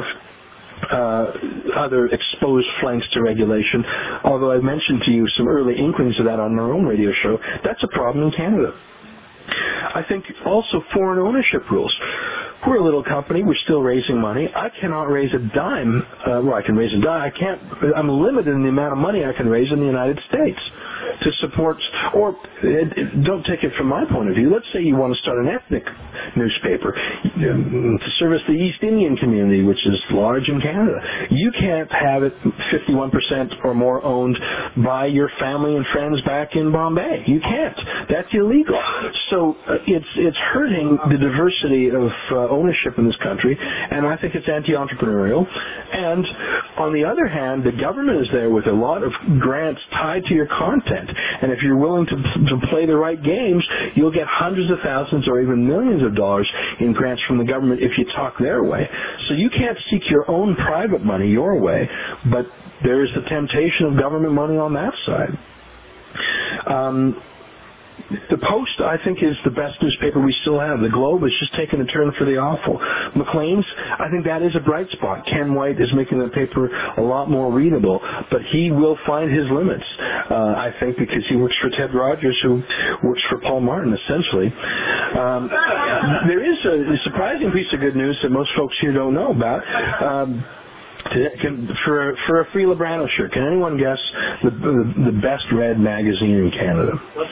Uh, other exposed flanks to regulation, although I've mentioned to you some early inklings of that on our own radio show. That's a problem in Canada. I think also foreign ownership rules. We're a little company. We're still raising money. I cannot raise a dime. Uh, well, I can raise a dime. I can't. I'm limited in the amount of money I can raise in the United States to support. Or it, it, don't take it from my point of view. Let's say you want to start an ethnic newspaper to service the East Indian community, which is large in Canada. You can't have it fifty-one percent or more owned by your family and friends back in Bombay. You can't. That's illegal. So uh, it's it's hurting the diversity of uh, ownership in this country, and I think it's anti-entrepreneurial. And on the other hand, the government is there with a lot of grants tied to your content, and if you're willing to, to play the right games, you'll get hundreds of thousands or even millions of dollars in grants from the government if you talk their way. So you can't seek your own private money your way, but there is the temptation of government money on that side. Um, The Post, I think, is the best newspaper we still have. The Globe has just taken a turn for the awful. Maclean's, I think that is a bright spot. Ken White is making the paper a lot more readable, but he will find his limits, uh, I think, because he works for Ted Rogers, who works for Paul Martin, essentially. Um, there is a, a surprising piece of good news that most folks here don't know about. Um, Can, for for a free Librano shirt, can anyone guess the the, the best read magazine in Canada?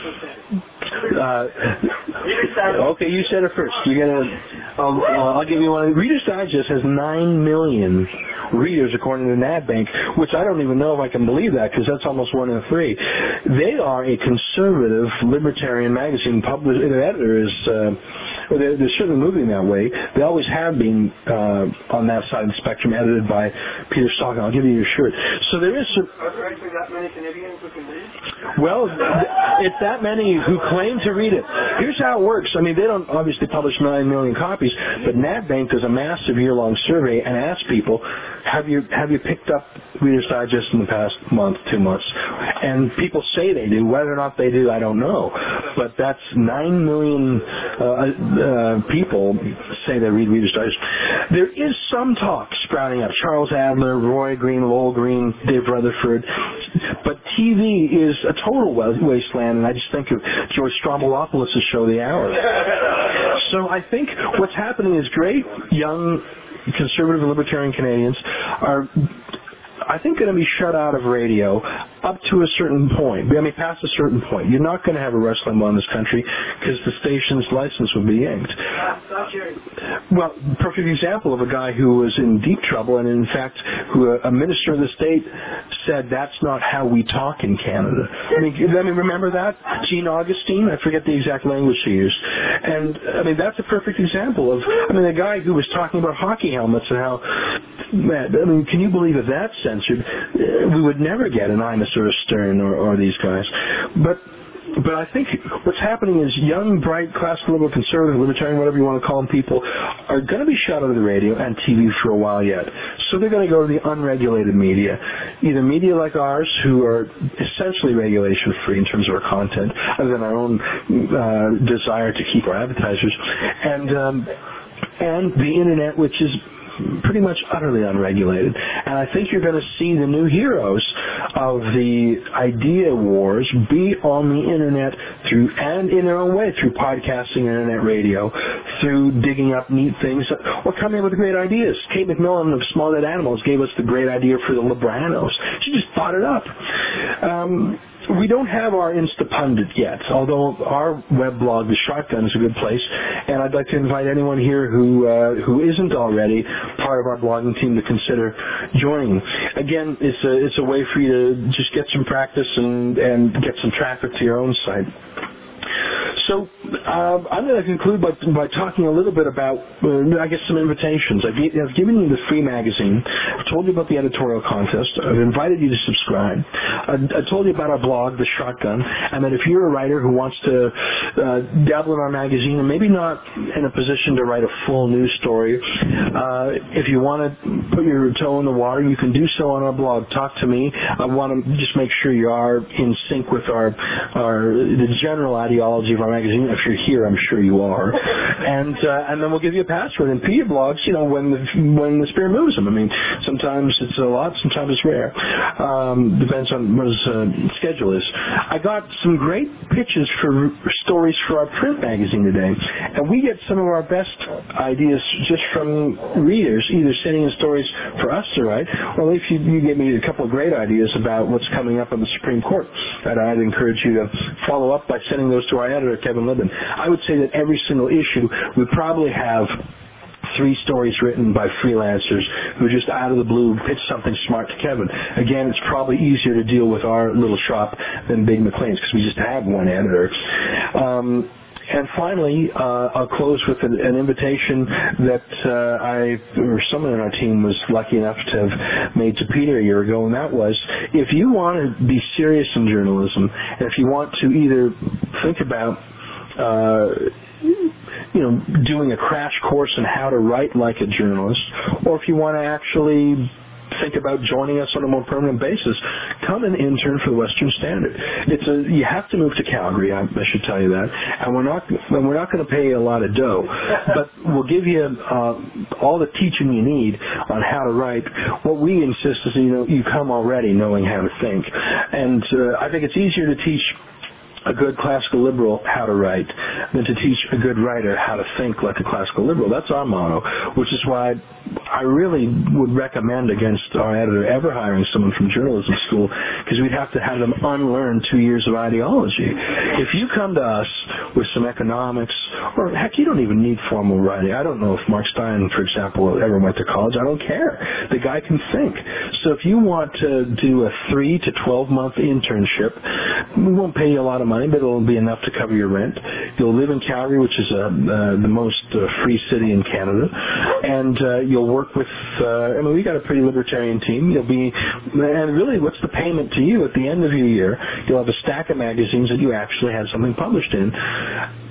Uh, okay, you said it first. You gotta. I'll, I'll give you one. Reader's Digest has nine million readers according to NADBank, which I don't even know if I can believe that because that's almost one in three. They are a conservative libertarian magazine. Published, their editor is. Uh, they're, they're certainly moving that way. They always have been uh, on that side of the spectrum, edited by Peter Stocking. I'll give you your shirt. So there is. Some, Are there actually that many Canadians who can read? Well, it's that many who claim to read it. Here's how it works. I mean, they don't obviously publish nine million copies, but NADBank does a massive year-long survey and asks people, have you have you picked up Reader's Digest in the past month, two months, and people say they do. Whether or not they do, I don't know. But that's nine million uh, uh, people say they read Reader's Digest. There is some talk sprouting up. Charles Adler, Roy Green, Lowell Green, Dave Rutherford. But T V is a total wasteland, and I just think of George Stroumboulopoulos' show, The Hour. So I think what's happening is great young conservative and libertarian Canadians are, I think, going to be shut out of radio up to a certain point. I mean, past a certain point. You're not going to have a wrestling one in this country because the station's license would be yanked. Well, perfect example of a guy who was in deep trouble, and in fact, who a minister of the state said that's not how we talk in Canada. I mean, I mean, remember that? Jean Augustine? I forget the exact language she used. And, I mean, that's a perfect example of, I mean, a guy who was talking about hockey helmets and how, man, I mean, can you believe if that's censored? We would never get an Imus or a Stern or, or these guys. But But I think what's happening is young, bright, classical, liberal, conservative, libertarian, whatever you want to call them, people are going to be shut out of the radio and T V for a while yet. So they're going to go to the unregulated media, either media like ours, who are essentially regulation-free in terms of our content, other than our own uh, desire to keep our advertisers, and um, and the Internet, which is pretty much utterly unregulated. And I think you're going to see the new heroes of the idea wars be on the Internet through, and in their own way, through podcasting and Internet radio, through digging up neat things, or coming up with great ideas. Kate McMillan of Small Dead Animals gave us the great idea for the Libranos. She just thought it up. Um, We don't have our Instapundit yet, although our web blog, The Shotgun, is a good place, and I'd like to invite anyone here who uh, who isn't already part of our blogging team to consider joining. Again, it's a it's a way for you to just get some practice and, and get some traffic to your own site. So uh, I'm going to conclude by, by talking a little bit about, uh, I guess, some invitations. I've, I've given you the free magazine. I've told you about the editorial contest. I've invited you to subscribe. I, I told you about our blog, The Shotgun, and that if you're a writer who wants to uh, dabble in our magazine and maybe not in a position to write a full news story, uh, if you want to put your toe in the water, you can do so on our blog. Talk to me. I want to just make sure you are in sync with our, our the general ideology of our magazine. If you're here, I'm sure you are. And uh, and then we'll give you a password. And P blogs, you know, when the when the spirit moves them. I mean, sometimes it's a lot, sometimes it's rare. Um, depends on what his uh, schedule is. I got some great pitches for stories for our print magazine today, and we get some of our best ideas just from readers, either sending in stories for us to write, or if you, you get me a couple of great ideas about what's coming up on the Supreme Court, that I'd encourage you to follow up by sending those to our editor, Kevin Libin. I would say that every single issue, we probably have three stories written by freelancers who just out of the blue pitch something smart to Kevin. Again, it's probably easier to deal with our little shop than Big McLean's because we just have one editor. Um, And finally, uh, I'll close with an, an invitation that uh, I, or someone on our team was lucky enough to have made to Peter a year ago, and that was, if you want to be serious in journalism, and if you want to either think about uh, you know, doing a crash course on how to write like a journalist, or if you want to actually think about joining us on a more permanent basis, come and intern for the Western Standard. It's a you have to move to Calgary. I, I should tell you that, and we're not and we're not going to pay you a lot of dough, but we'll give you uh, all the teaching you need on how to write. What we insist is, you know, you come already knowing how to think, and uh, I think it's easier to teach a good classical liberal how to write than to teach a good writer how to think like a classical liberal. That's our motto, which is why I really would recommend against our editor ever hiring someone from journalism school, because we'd have to have them unlearn two years of ideology. If you come to us with some economics, or heck, you don't even need formal writing. I don't know if Mark Stein, for example, ever went to college. I don't care. The guy can think. So if you want to do a three to twelve month internship, we won't pay you a lot of money, but it'll be enough to cover your rent. You'll live in Calgary, which is uh, uh, the most uh, free city in Canada, and uh, you'll work with, uh, I mean, we got a pretty libertarian team. You'll be, and really, what's the payment to you at the end of your year? You'll have a stack of magazines that you actually had something published in.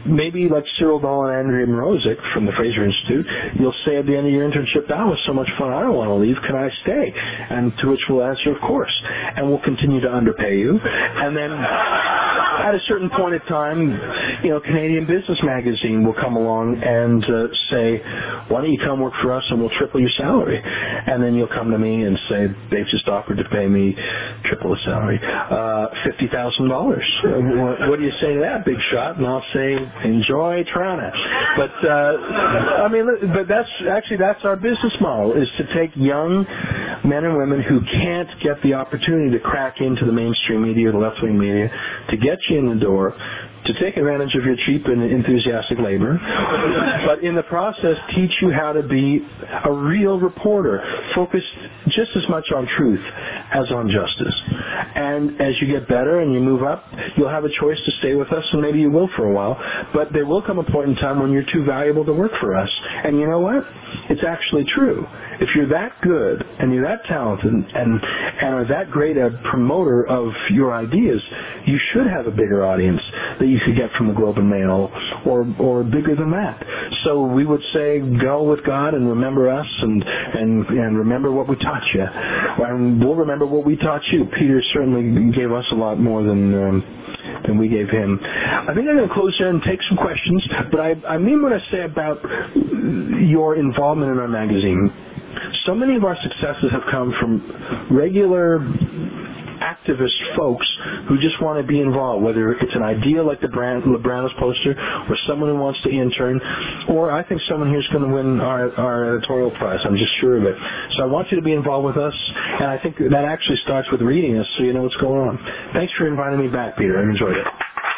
maybe like Cyril Dolan and Andrea Mrozik from the Fraser Institute, you'll say at the end of your internship, that was so much fun, I don't want to leave, can I stay? And to which we'll answer, of course. And we'll continue to underpay you. And then at a certain point in time, you know, Canadian Business Magazine will come along and uh, say, why don't you come work for us and we'll triple your salary? And then you'll come to me and say, they've just offered to pay me triple the salary, uh, fifty thousand dollars. What, what do you say to that, big shot? And I'll say, enjoy Toronto. But, uh, I mean, but that's, actually that's our business model, is to take young men and women who can't get the opportunity to crack into the mainstream media, the left-wing media, to get you in the door, to take advantage of your cheap and enthusiastic labor, but in the process teach you how to be a real reporter, focused just as much on truth as on justice. And as you get better and you move up, you'll have a choice to stay with us, and maybe you will for a while, but there will come a point in time when you're too valuable to work for us. And you know what? It's actually true. If you're that good and you're that talented and, and are that great a promoter of your ideas, you should have a bigger audience that you could get from the Globe and Mail, or or bigger than that. So we would say, go with God and remember us, and and, and remember what we taught you. And we'll remember what we taught you. Peter certainly gave us a lot more than um, than we gave him. I think I'm going to close here and take some questions, but I, I mean what I say about your involvement in our magazine. So many of our successes have come from regular activist folks who just want to be involved, whether it's an idea like the Brand, Lebranos poster, or someone who wants to intern, or I think someone here's going to win our, our editorial prize. I'm just sure of it. So I want you to be involved with us, and I think that actually starts with reading us so you know what's going on. Thanks for inviting me back, Peter. I've enjoyed it.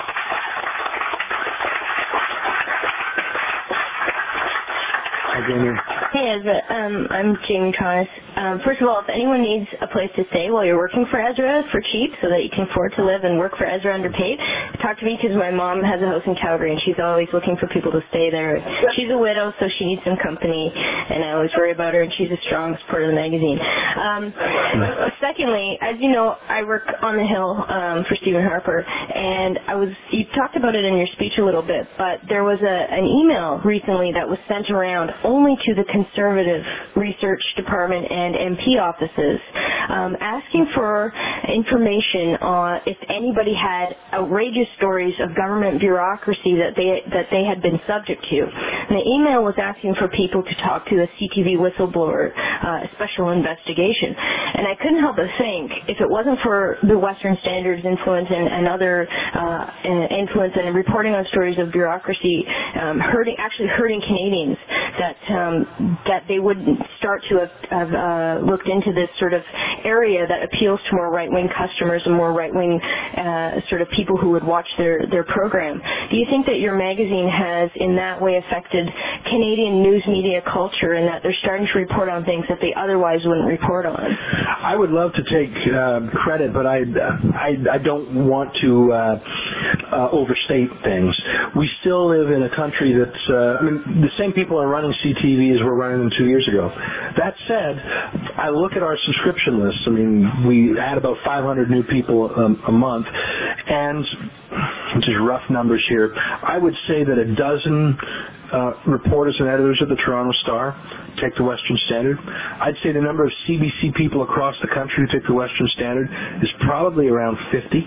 Hi, Jamie. Hey, Ezra. Um, I'm Jamie Thomas. Um, first of all, if anyone needs a place to stay while you're working for Ezra for cheap so that you can afford to live and work for Ezra underpaid, talk to me, because my mom has a house in Calgary and she's always looking for people to stay there. She's a widow, so she needs some company, and I always worry about her, and she's a strong supporter of the magazine. Um, secondly, as you know, I work on the Hill um, for Stephen Harper, and I was you talked about it in your speech a little bit, but there was a, an email recently that was sent around only to the Conservative Research Department and M P offices, um, asking for information on if anybody had outrageous stories of government bureaucracy that they that they had been subject to. And the email was asking for people to talk to a C T V whistleblower, uh, special investigation. And I couldn't help but think, if it wasn't for the Western Standards influence and, and other uh, influence and reporting on stories of bureaucracy um, hurting, actually hurting Canadians, that um, that they would start to have, have uh, looked into this sort of area that appeals to more right-wing customers and more right-wing uh, sort of people who would watch their, their program. Do you think that your magazine has in that way affected Canadian news media culture, and that they're starting to report on things that they otherwise wouldn't report on? I would love to take uh, credit, but I, I, I don't want to uh, uh, overstate things. We still live in a country that's, uh, I mean, the same people are running C T V as were running them two years ago. That said, I look at our subscription list. I mean, we add about five hundred new people a, a month, and which is rough numbers here. I would say that a dozen uh, reporters and editors at the Toronto Star take the Western Standard. I'd say the number of C B C people across the country who take the Western Standard is probably around fifty.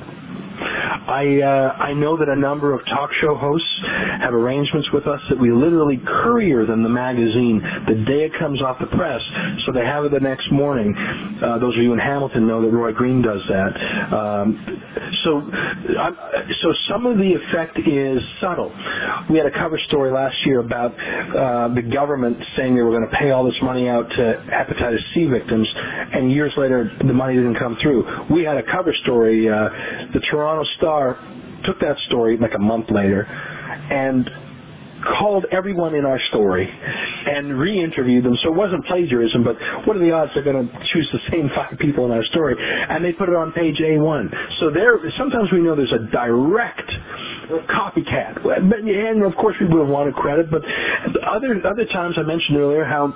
I uh, I know that a number of talk show hosts have arrangements with us that we literally courier them the magazine the day it comes off the press, so they have it the next morning. Uh, those of you in Hamilton know that Roy Green does that. Um, so, I'm, so some of the effect is subtle. We had a cover story last year about uh, the government saying they were going to pay all this money out to hepatitis C victims, and years later the money didn't come through. We had a cover story. Uh, the Toronto Star took that story like a month later and called everyone in our story and re-interviewed them. So it wasn't plagiarism, but what are the odds they're going to choose the same five people in our story? And they put it on page A one. So there, sometimes we know there's a direct copycat. And of course we would have wanted credit, but other other times I mentioned earlier how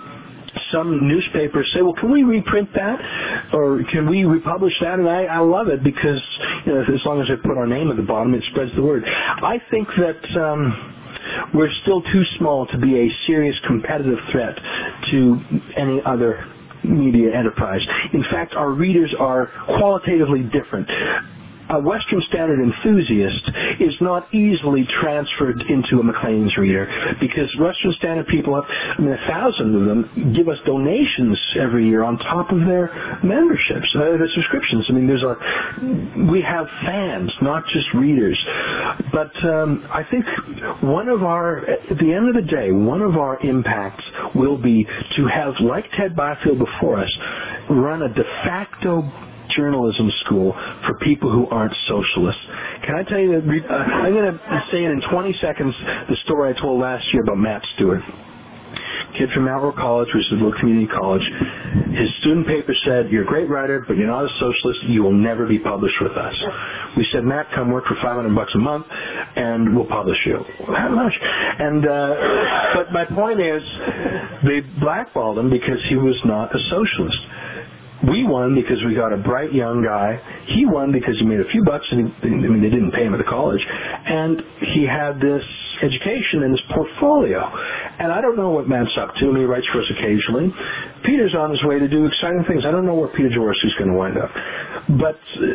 some newspapers say, well, can we reprint that? Or can we republish that? And I, I love it because, you know, as long as I put our name at the bottom, it spreads the word. I think that um, we're still too small to be a serious competitive threat to any other media enterprise. In fact, our readers are qualitatively different. A Western Standard enthusiast is not easily transferred into a Maclean's reader because Western Standard people, have, I mean, a thousand of them give us donations every year on top of their memberships, uh, their subscriptions. I mean, there's a, we have fans, not just readers. But um, I think one of our, at the end of the day, one of our impacts will be to have, like Ted Byfield before us, run a de facto journalism school for people who aren't socialists. Can I tell you that? Uh, I'm going to say it in twenty seconds, the story I told last year about Matt Stewart. Kid from Mount Royal College, which is a little community college. His student paper said, you're a great writer, but you're not a socialist. You will never be published with us. We said, Matt, come work for five hundred bucks a month, and we'll publish you. How much? And, uh, but my point is, they blackballed him because he was not a socialist. We won because we got a bright young guy. He won because he made a few bucks, and he, I mean, they didn't pay him at the college. And he had this education in his portfolio. And I don't know what Matt's up to. I mean, he writes for us occasionally. Peter's on his way to do exciting things. I don't know where Peter Jaworski's going to wind up. But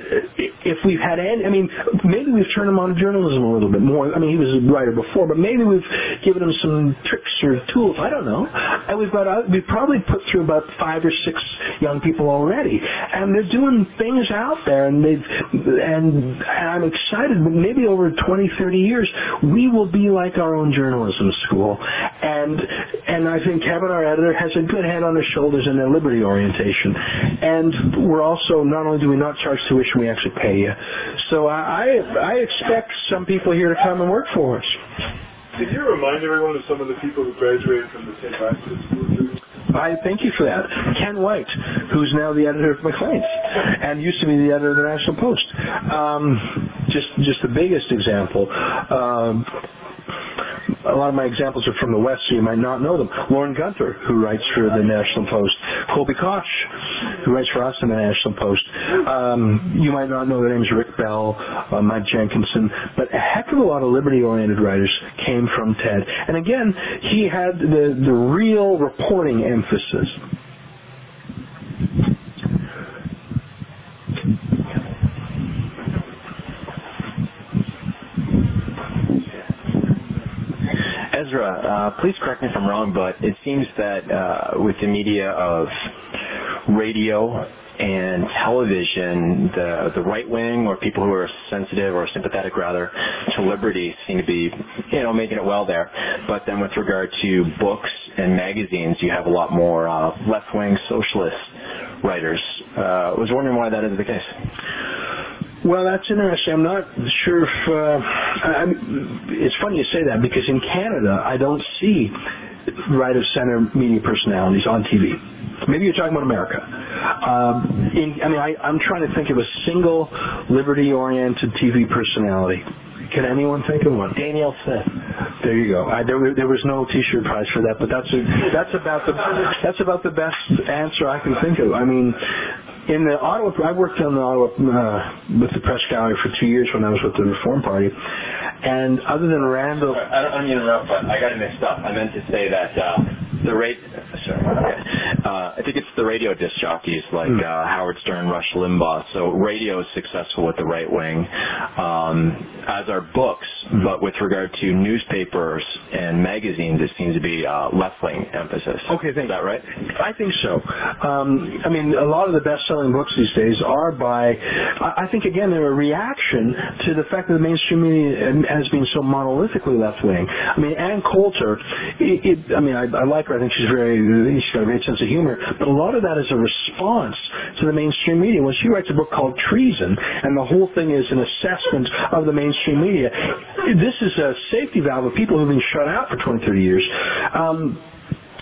if we've had any, I mean, maybe we've turned him on to journalism a little bit more. I mean, he was a writer before, but maybe we've given him some tricks or tools. I don't know. And we've got, we've probably put through about five or six young people already, and they're doing things out there, and they've, and I'm excited. But maybe over twenty, thirty years, we will be like our own journalism school. And and I think Kevin, our editor, has a good head on his shoulders and a liberty orientation. And we're also, not only do we not charge tuition, we actually pay you. So I I expect some people here to come and work for us. Could you remind everyone of some of the people who graduated from the Saint Vincent School? I thank you for that. Ken White, who's now the editor of Maclean's and used to be the editor of the National Post. Um, just just the biggest example. Um, a lot of my examples are from the West, so you might not know them. Lauren Gunther, who writes for the National Post. Colby Koch, who writes for us in the National Post. Um, you might not know their names, Rick Bell, uh, Mike Jenkinson, but a heck of a lot of liberty-oriented writers came from Ted. And again, he had the, the real reporting emphasis. Ezra, uh, please correct me if I'm wrong, but it seems that uh, with the media of radio and television, the the right wing or people who are sensitive or sympathetic rather to liberty seem to be, you know, making it well there. But then with regard to books and magazines, you have a lot more uh, left wing socialist writers. Uh, I was wondering why that is the case. Well, that's interesting. I'm not sure if uh, I, it's funny you say that because in Canada I don't see right of center media personalities on T V. Maybe you're talking about America. Um, in, I mean, I, I'm trying to think of a single liberty-oriented T V personality. Can anyone think of one? Danielle Smith. There you go. I, there, there was no T-shirt prize for that, but that's a, that's about the that's about the best answer I can think of. I mean. In the Ottawa, I worked on the Ottawa uh, with the press gallery for two years when I was with the Reform Party, and other than Randall, I don't, I don't mean to interrupt, but I got it mixed up. I meant to say that uh, the rate. Sorry, okay. uh, I think it's the radio disc jockeys like mm. uh, Howard Stern, Rush Limbaugh. So radio is successful with the right wing, um, as are books. Mm. But with regard to newspapers and magazines, it seems to be uh, left wing emphasis. Okay, thank is that right? I think so. Um, I mean, a lot of the best-selling books these days are by. I think again they're a reaction to the fact that the mainstream media has been so monolithically left-wing. I mean, Ann Coulter. It, it, I mean, I, I like her. I think she's very. She's got a great sense of humor. But a lot of that is a response to the mainstream media. When she writes a book called Treason, and the whole thing is an assessment of the mainstream media, this is a safety valve of people who've been shut out for twenty, thirty years. Um,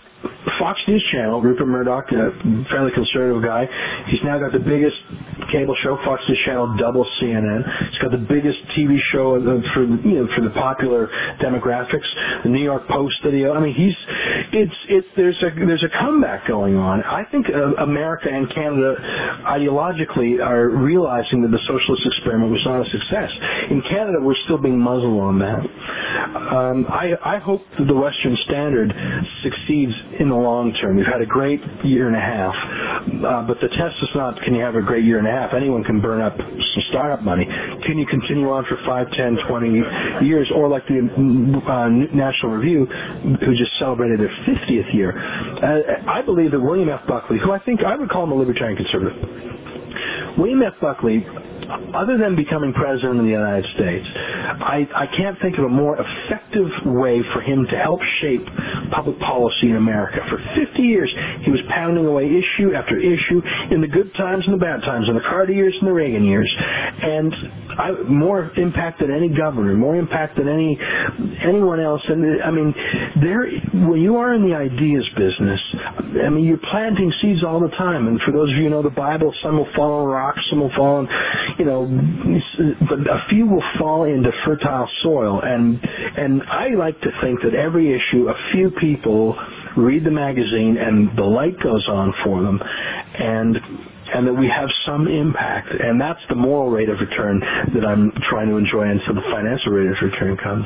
Fox News Channel, Rupert Murdoch, a fairly conservative guy. He's now got the biggest cable show, Fox News Channel, double C N N. He's got the biggest T V show for you know for the popular demographics, the New York Post video. I mean, he's it's it's there's a there's a comeback going on. I think uh, America and Canada ideologically are realizing that the socialist experiment was not a success. In Canada, we're still being muzzled on that. Um, I I hope that the Western Standard succeeds in the long term. We've had a great year and a half, uh, but the test is not can you have a great year and a half. Anyone can burn up some startup money. Can you continue on for five, ten, twenty years, or like the uh, National Review, who just celebrated their fiftieth year? Uh, I believe that William F. Buckley, who I think I would call him a libertarian conservative, William F. Buckley, other than becoming president of the United States, I, I can't think of a more effective way for him to help shape public policy in America. For fifty years, he was pounding away issue after issue in the good times and the bad times, in the Carter years and the Reagan years, and I, more impact than any governor, more impact than any anyone else. And I mean, there when you are in the ideas business, I mean, you're planting seeds all the time. And for those of you who know the Bible, some will fall on rocks, some will fall on, you know, but a few will fall into fertile soil. And and I like to think that every issue, a few people read the magazine and the light goes on for them, and and that we have some impact. And that's the moral rate of return that I'm trying to enjoy until the financial rate of return comes.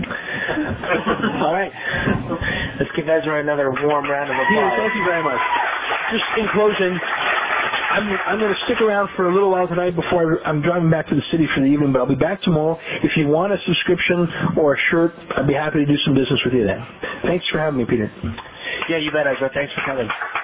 All right. Let's give Ezra another warm round of applause. Yeah, thank you very much. Just in closing, I'm, I'm going to stick around for a little while tonight before I, I'm driving back to the city for the evening, but I'll be back tomorrow. If you want a subscription or a shirt, I'd be happy to do some business with you then. Thanks for having me, Peter. Yeah, you bet, Ezra. Thanks for coming.